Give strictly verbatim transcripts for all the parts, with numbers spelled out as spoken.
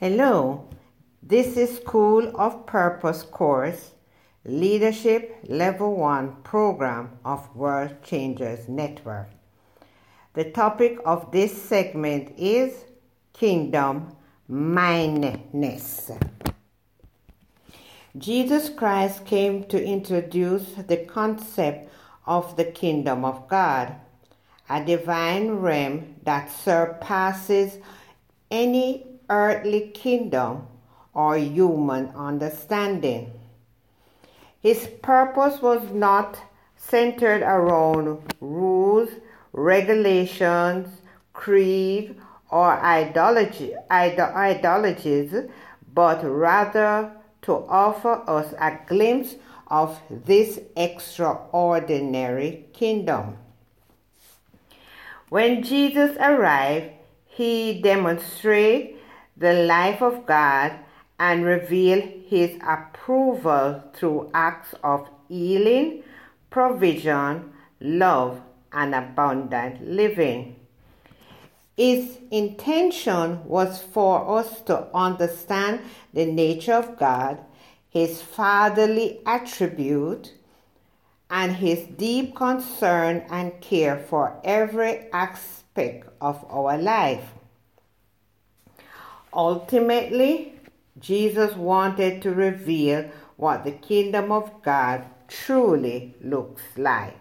Hello, this is School of Purpose course, Leadership Level one program of World Changers Network. The topic of this segment is Kingdom Mindedness. Jesus Christ came to introduce the concept of the kingdom of God, a divine realm that surpasses any earthly kingdom or human understanding. His purpose was not centered around rules, regulations, creed, or ideology, ide- ideologies, but rather to offer us a glimpse of this extraordinary kingdom. When Jesus arrived, he demonstrated the life of God and revealed his approval through acts of healing, provision, love, and abundant living. His intention was for us to understand the nature of God, his fatherly attribute, and his deep concern and care for every aspect of our life. Ultimately, Jesus wanted to reveal what the kingdom of God truly looks like.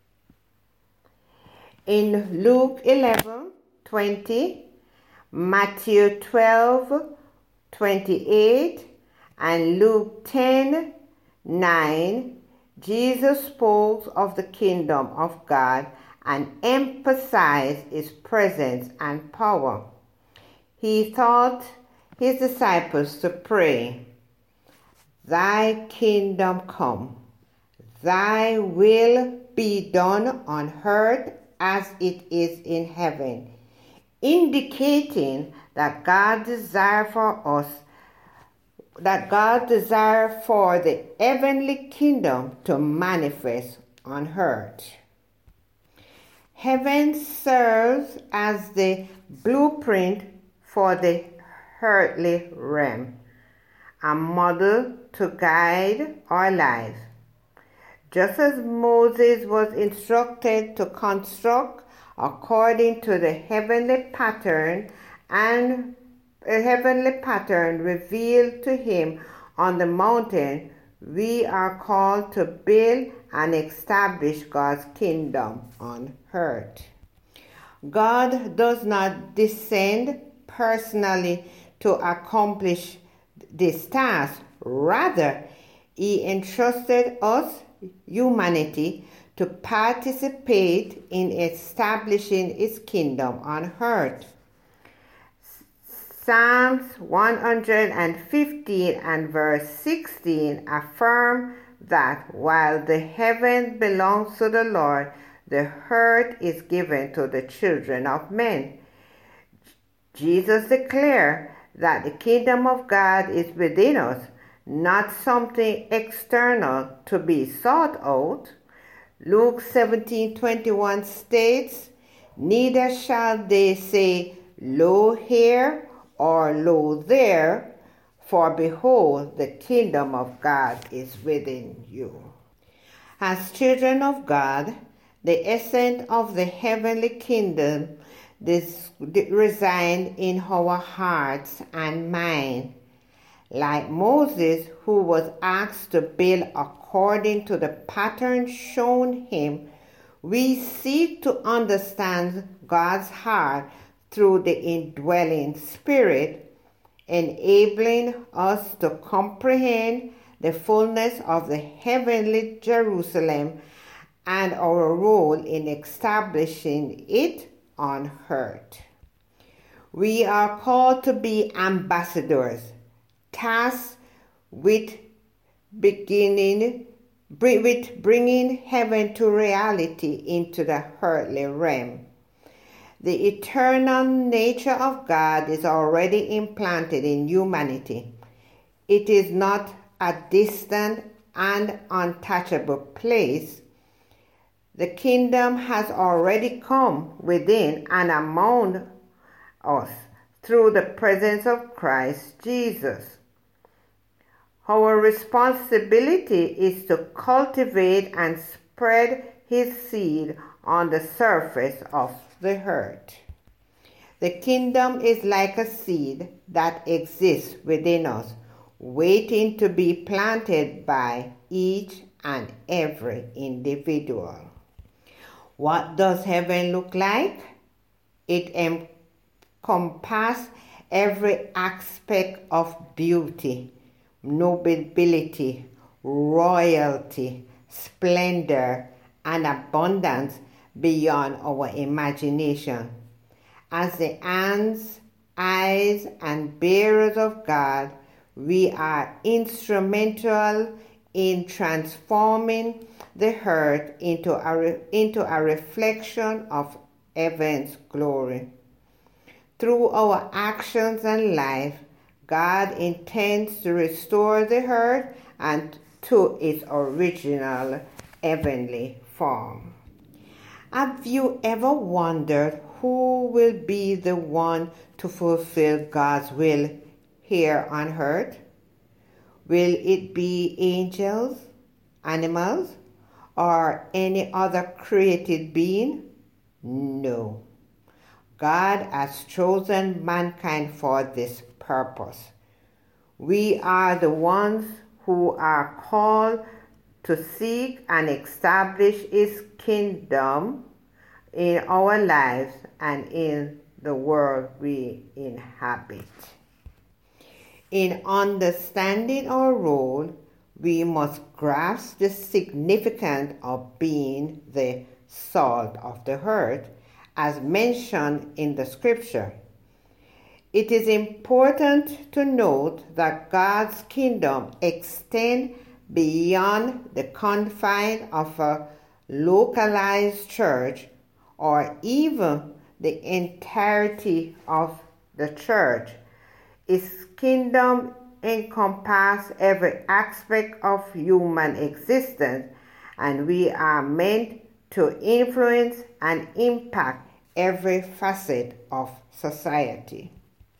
In Luke eleven twenty, Matthew twelve twenty-eight, and Luke ten nine, Jesus spoke of the kingdom of God and emphasized its presence and power. He taught his disciples to pray, "Thy kingdom come, thy will be done on earth as it is in heaven," indicating that God desire for us, that God desire for the heavenly kingdom to manifest on earth. Heaven serves as the blueprint for the earthly realm, a model to guide our lives. Just as Moses was instructed to construct according to the heavenly pattern and a heavenly pattern revealed to him on the mountain, we are called to build and establish God's kingdom on earth. God does not descend personally to accomplish this task. Rather, he entrusted us, humanity, to participate in establishing his kingdom on earth. Psalms one hundred fifteen and verse sixteen affirm that while the heaven belongs to the Lord, the earth is given to the children of men. Jesus declared that the kingdom of God is within us, not something external to be sought out. Luke seventeen twenty-one states, "Neither shall they say, Lo here or lo there, for behold, the kingdom of God is within you." As children of God, the essence of the heavenly kingdom this reside in our hearts and mind. Like Moses, who was asked to build according to the pattern shown him, we seek to understand God's heart through the indwelling Spirit, enabling us to comprehend the fullness of the heavenly Jerusalem and our role in establishing it on earth. We are called to be ambassadors, tasked with beginning with bringing heaven to reality into the earthly realm. The eternal nature of God is already implanted in humanity. It is not a distant and untouchable place. The kingdom has already come within and among us through the presence of Christ Jesus. Our responsibility is to cultivate and spread his seed on the surface of the earth. The kingdom is like a seed that exists within us, waiting to be planted by each and every individual. What does heaven look like? It encompasses every aspect of beauty, nobility, royalty, splendor, and abundance beyond our imagination. As the hands, eyes, and bearers of God, we are instrumental in transforming the earth into a, into a reflection of heaven's glory. Through our actions and life, God intends to restore the earth and to its original heavenly form. Have you ever wondered who will be the one to fulfill God's will here on earth? Will it be angels, animals, or any other created being? No. God has chosen mankind for this purpose. We are the ones who are called to seek and establish his kingdom in our lives and in the world we inhabit. In understanding our role, we must grasp the significance of being the salt of the earth, as mentioned in the scripture. It is important to note that God's kingdom extends beyond the confines of a localized church or even the entirety of the church. His kingdom encompasses every aspect of human existence, and we are meant to influence and impact every facet of society.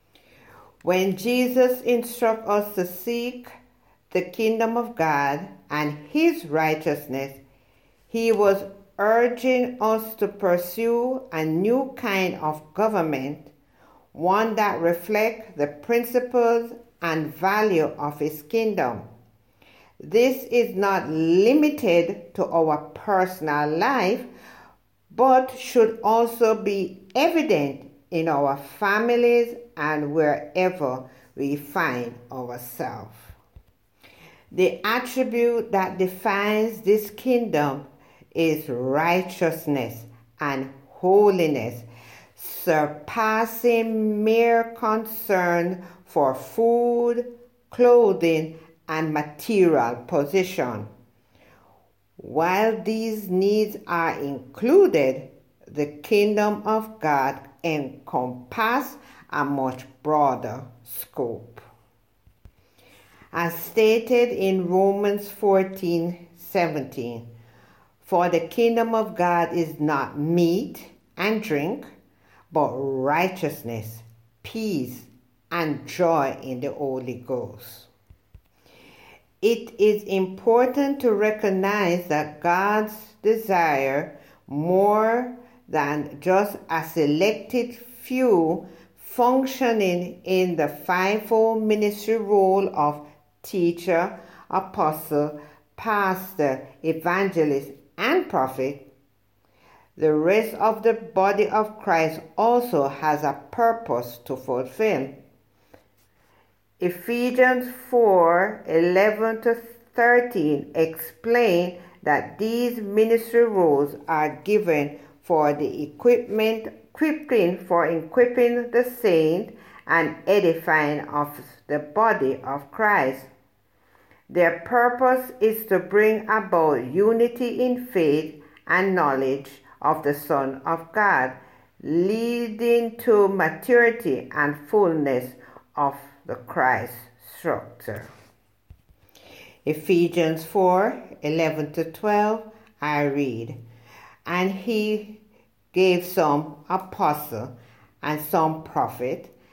When Jesus instructs us to seek the kingdom of God and his righteousness, he was urging us to pursue a new kind of government, one that reflects the principles and value of his kingdom. This is not limited to our personal life, but should also be evident in our families and wherever we find ourselves. The attribute that defines this kingdom is righteousness and holiness, surpassing mere concern for food, clothing, and material possession. While these needs are included, the kingdom of God encompasses a much broader scope. As stated in Romans fourteen seventeen, for the kingdom of God is not meat and drink, but righteousness, peace, and joy in the Holy Ghost. It is important to recognize that God's desire more than just a selected few functioning in the fivefold ministry role of teacher, apostle, pastor, evangelist, and prophet. The rest of the body of Christ also has a purpose to fulfill. Ephesians four eleven to thirteen explain that these ministry roles are given for the equipment, equipping for equipping the saint and edifying of the body of Christ. Their purpose is to bring about unity in faith and knowledge of the Son of God, leading to maturity and fullness of the Christ structure. Ephesians four eleven to twelve, I read, and he gave some apostle and some prophet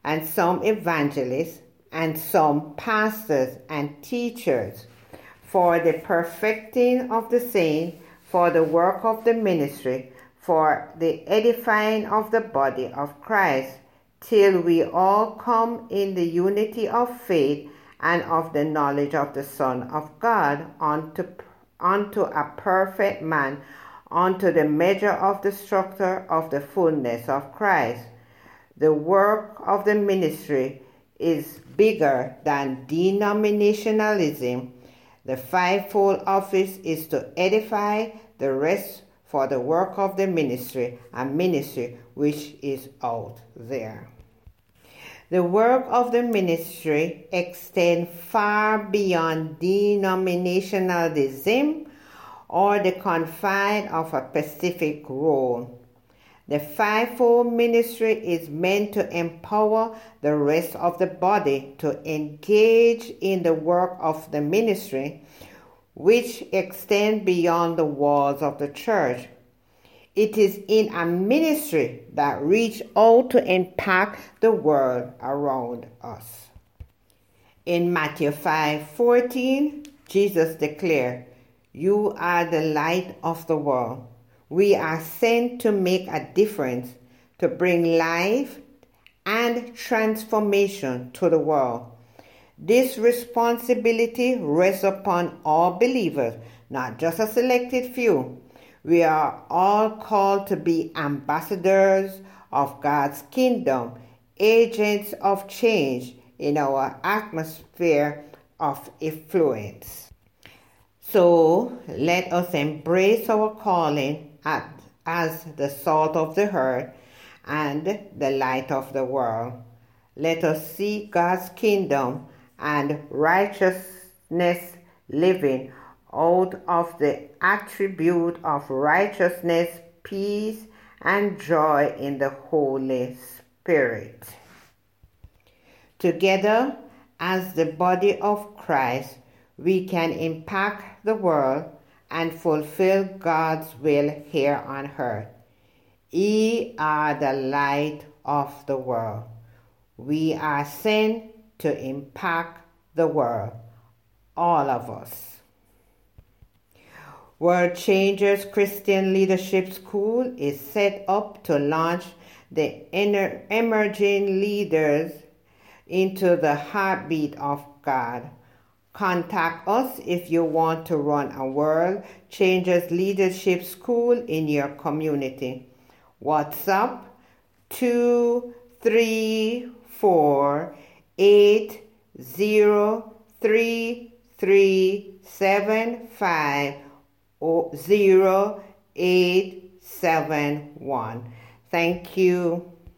and some evangelists, and some pastors and teachers, for the perfecting of the saints, for the work of the ministry, for the edifying of the body of Christ, till we all come in the unity of faith and of the knowledge of the Son of God, unto, unto a perfect man, unto the measure of the structure of the fullness of Christ. The work of the ministry is bigger than denominationalism. The fivefold office is to edify the rest for the work of the ministry, a ministry which is out there. The work of the ministry extends far beyond denominationalism or the confine of a specific role. The fivefold ministry is meant to empower the rest of the body to engage in the work of the ministry, which extends beyond the walls of the church. It is in a ministry that reaches out to impact the world around us. In Matthew five fourteen, Jesus declared, "You are the light of the world." We are sent to make a difference, to bring life and transformation to the world. This responsibility rests upon all believers, not just a selected few. We are all called to be ambassadors of God's kingdom, agents of change in our atmosphere of influence. So let us embrace our calling as the salt of the earth and the light of the world. Let us seek God's kingdom and righteousness living out of the attribute of righteousness, peace, and joy in the Holy Spirit. Together, as the body of Christ, we can impact the world and fulfill God's will here on earth. Ye are the light of the world. We are sent to impact the world, all of us. World Changers Christian Leadership School is set up to launch the emerging leaders into the heartbeat of God. Contact us if you want to run a World Changers Leadership School in your community. WhatsApp two three four eight zero three three seven five zero eight seven one. Thank you.